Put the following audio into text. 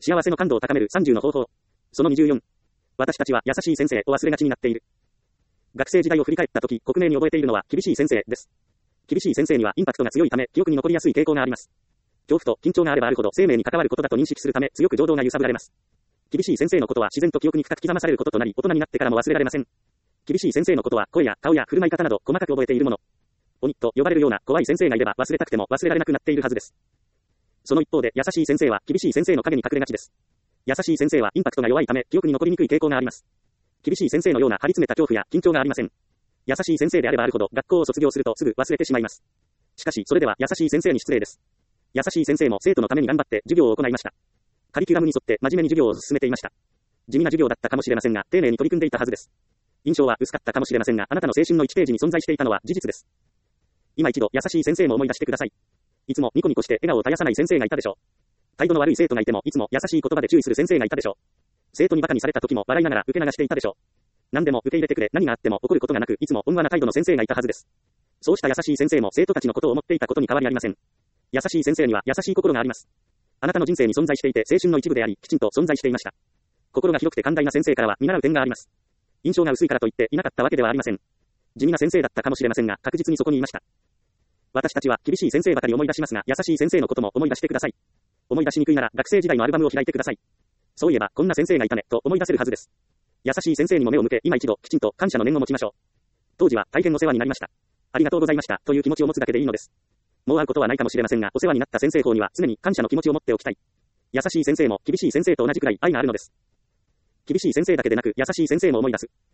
幸せの感度を高める30の方法。その24。私たちは優しい先生を忘れがちになっている。学生時代を振り返ったとき、克明に覚えているのは厳しい先生です。厳しい先生にはインパクトが強いため、記憶に残りやすい傾向があります。恐怖と緊張があればあるほど生命に関わることだと認識するため、強く情動が揺さぶられます。厳しい先生のことは自然と記憶に深く刻まされることとなり、大人になってからも忘れられません。厳しい先生のことは声や顔や振る舞い方など細かく覚えているもの。鬼と呼ばれるような怖い先生がいれば忘れたくても忘れられなくなっているはずです。その一方で優しい先生は厳しい先生の影に隠れがちです。優しい先生はインパクトが弱いため記憶に残りにくい傾向があります。厳しい先生のような張り詰めた恐怖や緊張がありません。優しい先生であればあるほど学校を卒業するとすぐ忘れてしまいます。しかしそれでは優しい先生に失礼です。優しい先生も生徒のために頑張って授業を行いました。カリキュラムに沿って真面目に授業を進めていました。地味な授業だったかもしれませんが、丁寧に取り組んでいたはずです。印象は薄かったかもしれませんが、あなたの青春の1ページに存在していたのは事実です。今一度優しい先生も思い出してください。いつもニコニコして笑顔を絶やさない先生がいたでしょう。態度の悪い生徒がいてもいつも優しい言葉で注意する先生がいたでしょう。生徒に馬鹿にされた時も笑いながら受け流していたでしょう。何でも受け入れてくれ、何があっても怒ることがなく、いつも温和な態度の先生がいたはずです。そうした優しい先生も生徒たちのことを思っていたことに変わりありません。優しい先生には優しい心があります。あなたの人生に存在していて青春の一部であり、きちんと存在していました。心が広くて寛大な先生からは見習う点があります。印象が薄いからといっていなかったわけではありません。地味な先生だったかもしれませんが、確実にそこにいました。私たちは厳しい先生ばかり思い出しますが、優しい先生のことも思い出してください。思い出しにくいなら学生時代のアルバムを開いてください。そういえばこんな先生がいたねと思い出せるはずです。優しい先生にも目を向け、今一度きちんと感謝の念を持ちましょう。当時は大変お世話になりました。ありがとうございましたという気持ちを持つだけでいいのです。もう会うことはないかもしれませんが、お世話になった先生方には常に感謝の気持ちを持っておきたい。優しい先生も厳しい先生と同じくらい愛があるのです。厳しい先生だけでなく優しい先生も思い出す。